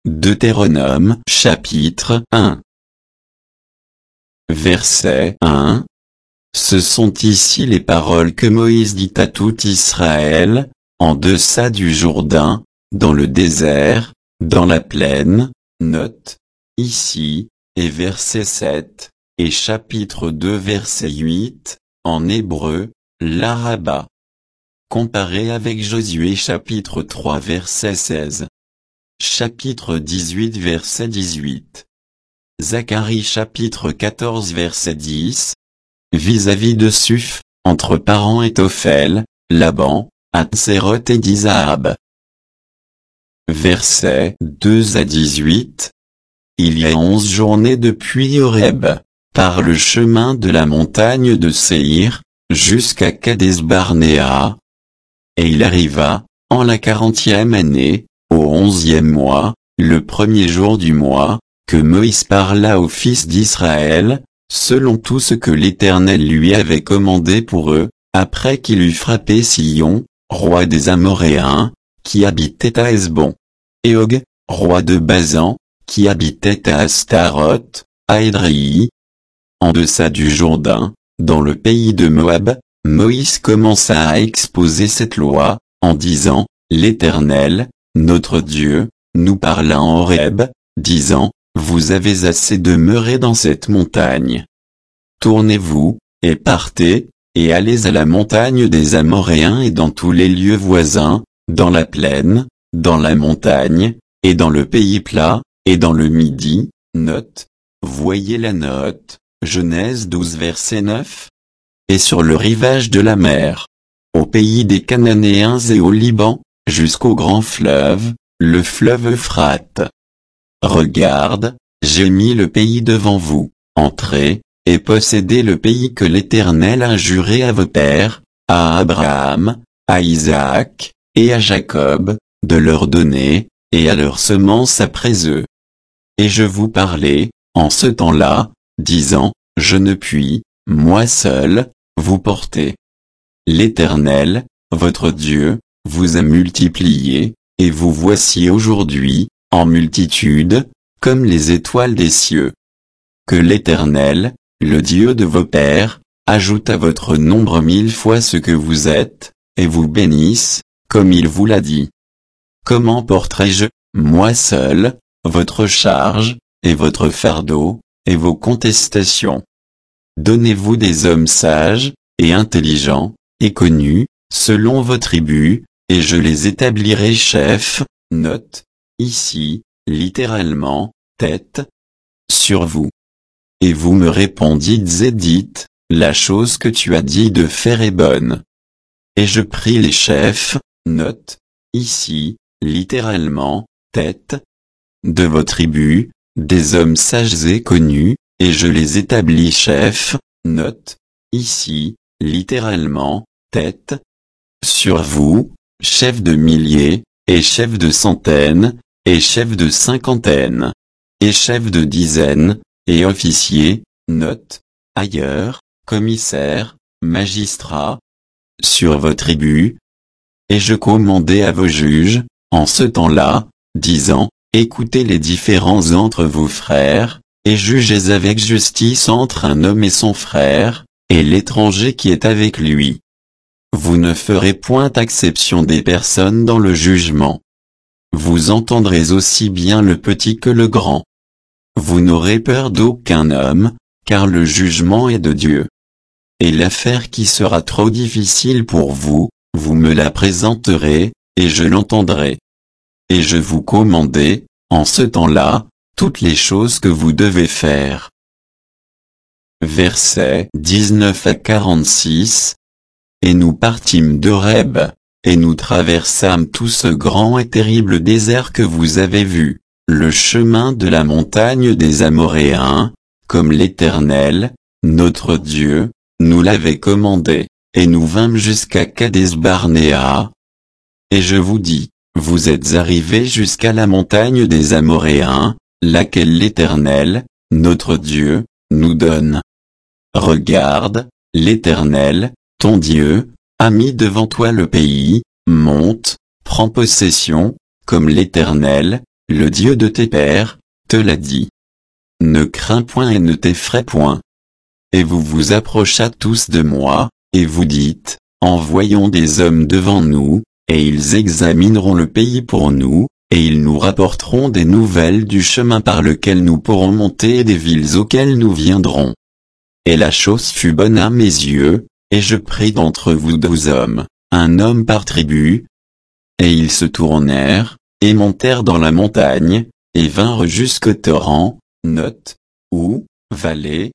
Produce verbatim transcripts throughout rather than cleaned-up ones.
Deutéronome chapitre un. Verset un. Ce sont ici les paroles que Moïse dit à tout Israël, en deçà du Jourdain, dans le désert, dans la plaine, note, ici, et verset sept, et chapitre deux verset huit, en hébreu, l'Araba. Comparé avec Josué chapitre trois verset seize. Chapitre dix-huit verset dix-huit. Zacharie chapitre quatorze verset dix. Vis-à-vis de Suph, entre Paran et Tophel, Laban, Hatséroth et d'Isahab. Versets deux à dix-huit. Il y a onze journées depuis Horeb, par le chemin de la montagne de Séhir, jusqu'à Kadès-Barnéa. Et il arriva, en la quarantième année, au onzième mois, le premier jour du mois, que Moïse parla aux fils d'Israël, selon tout ce que l'Éternel lui avait commandé pour eux, après qu'il eut frappé Sihon, roi des Amoréens, qui habitait à Hesbon, et Og, roi de Basan, qui habitait à Astaroth, à Édréi. En deçà du Jourdain, dans le pays de Moab, Moïse commença à exposer cette loi, en disant, l'Éternel, notre Dieu, nous parla en Horeb, disant, vous avez assez demeuré dans cette montagne. Tournez-vous, et partez, et allez à la montagne des Amoréens et dans tous les lieux voisins, dans la plaine, dans la montagne, et dans le pays plat, et dans le Midi. Note, voyez la note, Genèse douze verset neuf. Et sur le rivage de la mer, au pays des Cananéens et au Liban, jusqu'au grand fleuve, le fleuve Euphrate. Regarde, j'ai mis le pays devant vous, entrez, et possédez le pays que l'Éternel a juré à vos pères, à Abraham, à Isaac, et à Jacob, de leur donner, et à leur semence après eux. Et je vous parlais, en ce temps-là, disant, je ne puis, moi seul, vous porter. L'Éternel, votre Dieu, vous a multiplié, et vous voici aujourd'hui, en multitude, comme les étoiles des cieux. Que l'Éternel, le Dieu de vos pères, ajoute à votre nombre mille fois ce que vous êtes, et vous bénisse, comme il vous l'a dit. Comment porterai-je, moi seul, votre charge, et votre fardeau, et vos contestations? Donnez-vous des hommes sages, et intelligents, et connus, selon vos tribus, et je les établirai chefs, note, ici, littéralement, tête, sur vous. Et vous me répondîtes et dites, la chose que tu as dit de faire est bonne. Et je pris les chefs, note, ici, littéralement, tête, de vos tribus, des hommes sages et connus, et je les établis chefs, note, ici, littéralement, tête, sur vous, chefs de milliers, et chefs de centaines, et chefs de cinquantaines, et chefs de dizaines, et officiers, note, ailleurs, commissaires, magistrats, sur vos tribus. Et je commandai à vos juges, en ce temps-là, disant, écoutez les différends entre vos frères, et jugez avec justice entre un homme et son frère, et l'étranger qui est avec lui. Vous ne ferez point exception des personnes dans le jugement. Vous entendrez aussi bien le petit que le grand. Vous n'aurez peur d'aucun homme, car le jugement est de Dieu. Et l'affaire qui sera trop difficile pour vous, vous me la présenterez, et je l'entendrai. Et je vous commandai, en ce temps-là, toutes les choses que vous devez faire. Versets dix-neuf à quarante-six. Et nous partîmes d'Horeb, et nous traversâmes tout ce grand et terrible désert que vous avez vu, le chemin de la montagne des Amoréens, comme l'Éternel, notre Dieu, nous l'avait commandé, et nous vînmes jusqu'à Kadès-Barnéa. Et je vous dis, vous êtes arrivés jusqu'à la montagne des Amoréens, laquelle l'Éternel, notre Dieu, nous donne. Regarde, l'Éternel, ton Dieu, a mis devant toi le pays, monte, prends possession, comme l'Éternel, le Dieu de tes pères, te l'a dit. Ne crains point et ne t'effraie point. Et vous vous approchâtes tous de moi, et vous dites, envoyons des hommes devant nous, et ils examineront le pays pour nous, et ils nous rapporteront des nouvelles du chemin par lequel nous pourrons monter et des villes auxquelles nous viendrons. Et la chose fut bonne à mes yeux, et je pris d'entre vous douze hommes, un homme par tribu. Et ils se tournèrent, et montèrent dans la montagne, et vinrent jusqu'au torrent, note, ou, vallée,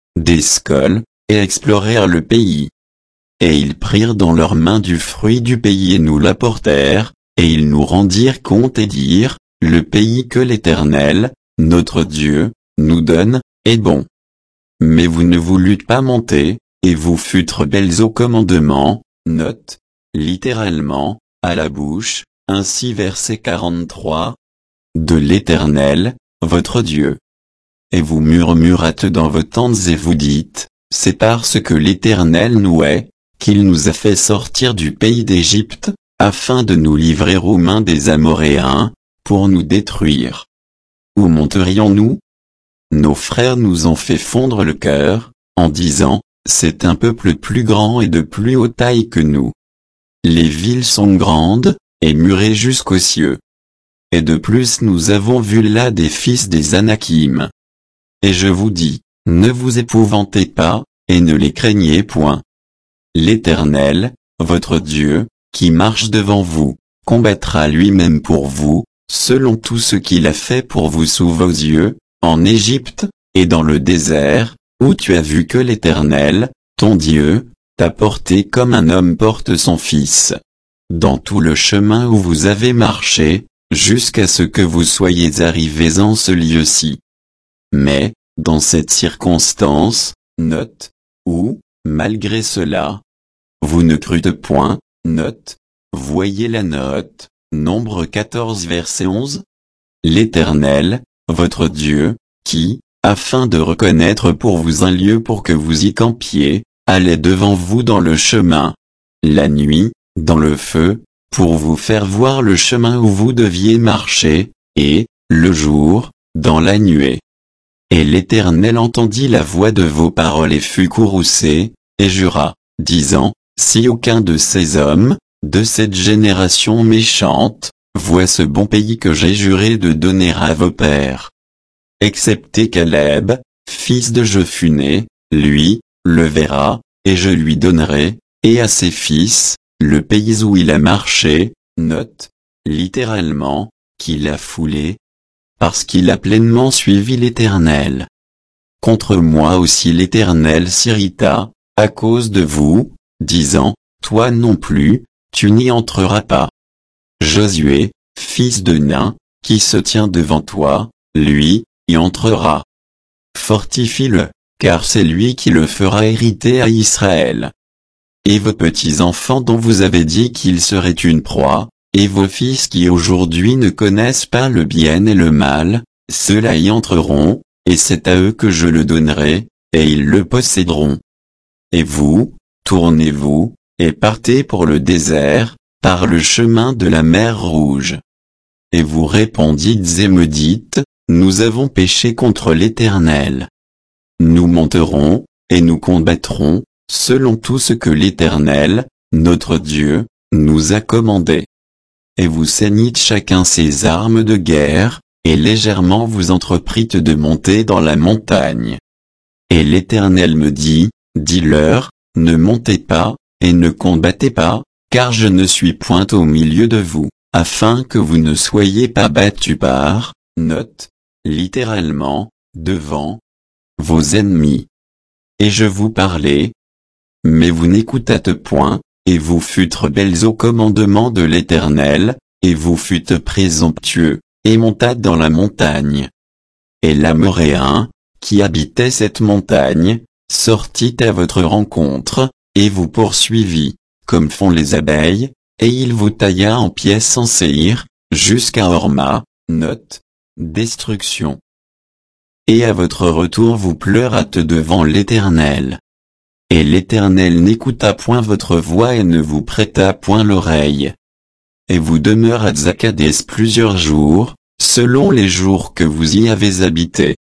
d'Escol, et explorèrent le pays. Et ils prirent dans leurs mains du fruit du pays et nous l'apportèrent, et ils nous rendirent compte et dirent, le pays que l'Éternel, notre Dieu, nous donne, est bon. Mais vous ne voulûtes pas monter, et vous fûtes rebelles au commandement, note, littéralement, à la bouche, ainsi verset quarante-trois, de l'Éternel, votre Dieu. Et vous murmurâtes dans vos tentes et vous dites, c'est parce que l'Éternel nous hait, qu'il nous a fait sortir du pays d'Égypte, afin de nous livrer aux mains des Amoréens, pour nous détruire. Où monterions-nous? Nos frères nous ont fait fondre le cœur, en disant, c'est un peuple plus grand et de plus haute taille que nous. Les villes sont grandes, et murées jusqu'aux cieux. Et de plus nous avons vu là des fils des Anakim. Et je vous dis, ne vous épouvantez pas, et ne les craignez point. L'Éternel, votre Dieu, qui marche devant vous, combattra lui-même pour vous, selon tout ce qu'il a fait pour vous sous vos yeux, en Égypte, et dans le désert, où tu as vu que l'Éternel, ton Dieu, t'a porté comme un homme porte son fils. Dans tout le chemin où vous avez marché, jusqu'à ce que vous soyez arrivés en ce lieu-ci. Mais, dans cette circonstance, note, où, malgré cela, vous ne crûtes point, note, voyez la note, Nombre quatorze verset onze. L'Éternel, votre Dieu, qui, afin de reconnaître pour vous un lieu pour que vous y campiez, allait devant vous dans le chemin, la nuit, dans le feu, pour vous faire voir le chemin où vous deviez marcher, et, le jour, dans la nuée. Et l'Éternel entendit la voix de vos paroles et fut courroucé, et jura, disant, si aucun de ces hommes, de cette génération méchante, voit ce bon pays que j'ai juré de donner à vos pères. Excepté Caleb, fils de Jephunnée, lui, le verra, et je lui donnerai, et à ses fils, le pays où il a marché, note, littéralement, qu'il a foulé, parce qu'il a pleinement suivi l'Éternel. Contre moi aussi l'Éternel s'irrita, à cause de vous, disant, toi non plus, tu n'y entreras pas. Josué, fils de Nun, qui se tient devant toi, lui, y entrera. Fortifie-le, car c'est lui qui le fera hériter à Israël. Et vos petits-enfants dont vous avez dit qu'ils seraient une proie, et vos fils qui aujourd'hui ne connaissent pas le bien et le mal, ceux-là y entreront, et c'est à eux que je le donnerai, et ils le posséderont. Et vous, tournez-vous, et partez pour le désert, par le chemin de la mer Rouge. Et vous répondîtes et me dites, nous avons péché contre l'Éternel. Nous monterons, et nous combattrons, selon tout ce que l'Éternel, notre Dieu, nous a commandé. Et vous ceignîtes chacun ses armes de guerre, et légèrement vous entreprîtes de monter dans la montagne. Et l'Éternel me dit, dis-leur, ne montez pas, et ne combattez pas, car je ne suis point au milieu de vous, afin que vous ne soyez pas battus par, note, littéralement, devant vos ennemis. Et je vous parlais, mais vous n'écoutâtes point, et vous fûtes rebelles au commandement de l'Éternel, et vous fûtes présomptueux, et montâtes dans la montagne. Et l'Amoréen, qui habitait cette montagne, sortit à votre rencontre, et vous poursuivit, comme font les abeilles, et il vous tailla en pièces en Séhir, jusqu'à Horma, note, destruction. Et à votre retour vous pleurâtes devant l'Éternel. Et l'Éternel n'écouta point votre voix et ne vous prêta point l'oreille. Et vous demeurâtes à Kadès plusieurs jours, selon les jours que vous y avez habité.